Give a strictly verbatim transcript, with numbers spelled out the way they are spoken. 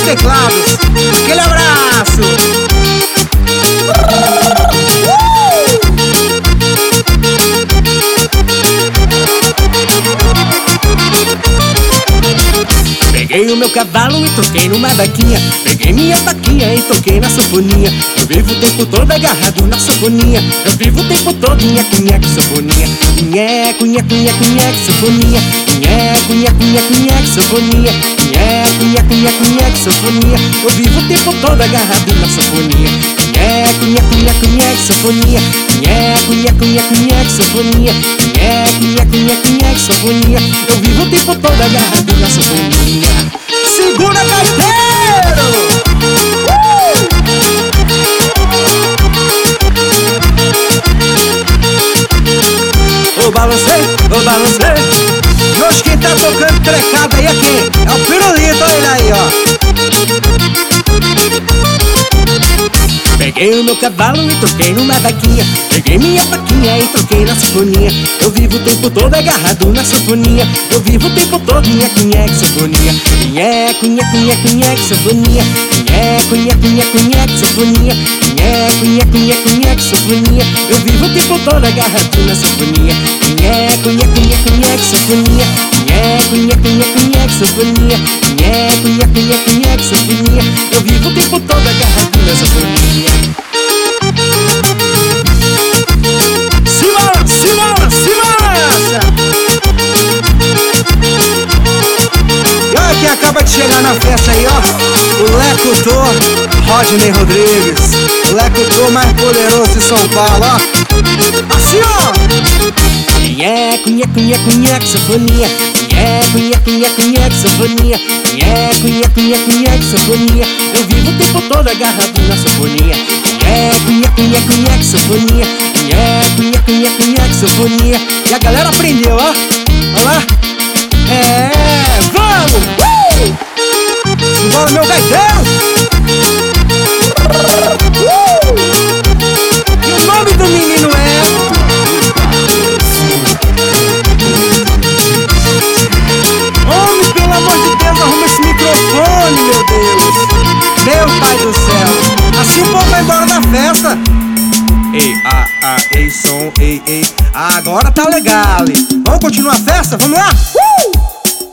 teclados. Aquele abraço. Peguei o meu cavalo e troquei numa vaquinha. Peguei minha vaquinha e toquei na sanfoninha. Eu vivo o tempo todo agarrado na sanfoninha. Eu vivo o tempo todo nheque, nheque, sanfoninha. Nheque, nheque, nheque, nheque, sanfoninha. Nheque, nheque, nheque, nheque, sanfoninha. Nheque, nheque, nheque, nheque, sanfoninha. Eu vivo o tempo todo agarrado na sanfoninha. Nheque, nheque, nheque, nheque, sanfoninha. Nheque, nheque, nheque, nheque, sanfoninha. Nheque, nheque, nheque, nheque, sanfoninha. Eu vivo o tempo todo agarrado na sanfoninha. Segura, gaiteiro! Uh! Ô balancei, ô balancei. E hoje quem tá tocando trecada aí é quem? É o Pirulito, olha ele aí, ó. Peguei o meu cavalo e troquei numa vaquinha. Peguei minha vaquinha e troquei na sanfoninha. Eu vivo o tempo todo agarrado na sanfoninha. Eu vivo o tempo todo nheque, nheque, sanfoninha. Nheque, nheque, nheque, nheque, sanfoninha. Nheque, nheque, nheque, nheque, sanfoninha. Nheque, nheque, nheque, nheque, sanfoninha. Eu vivo o tempo todo agarrado na sanfoninha. Nheque, nheque, nheque, nheque, sanfoninha. Nheque, nheque, nheque, nheque, sanfoninha. Nheque, nheque, nheque, nheque, sanfoninha. Eu vivo o tempo todo agarrado na sanfoninha. Simbora, simbora, simbora! E olha quem acaba de chegar na festa aí, ó. O Lecutor Rodney Rodrigues. O Lecutor mais poderoso de São Paulo, ó. Assim, ó. Nheque, nheque, nheque, nheque, sanfoninha. Nheque, nheque, nheque, nheque, sanfoninha. Nheque, nheque, nheque, nheque, sanfoninha. Eu vivo o tempo todo agarrado na sanfoninha. Nheque, nheque, nheque, nheque, sanfoninha. Nheque, nheque, nheque, nheque, sanfoninha. E a galera aprendeu, ó. Olha lá. É, vamos! Uh! Simbora, meu gaiteiro! Uh! E o nome do menino é... Homem, pelo amor de Deus, arruma esse microfone, meu Deus! Meu pai do céu! Assim o povo vai embora da festa! Ei, ah, ah, ei, som, ei, ei. Agora tá legal. Vamos continuar a festa? Vamos lá?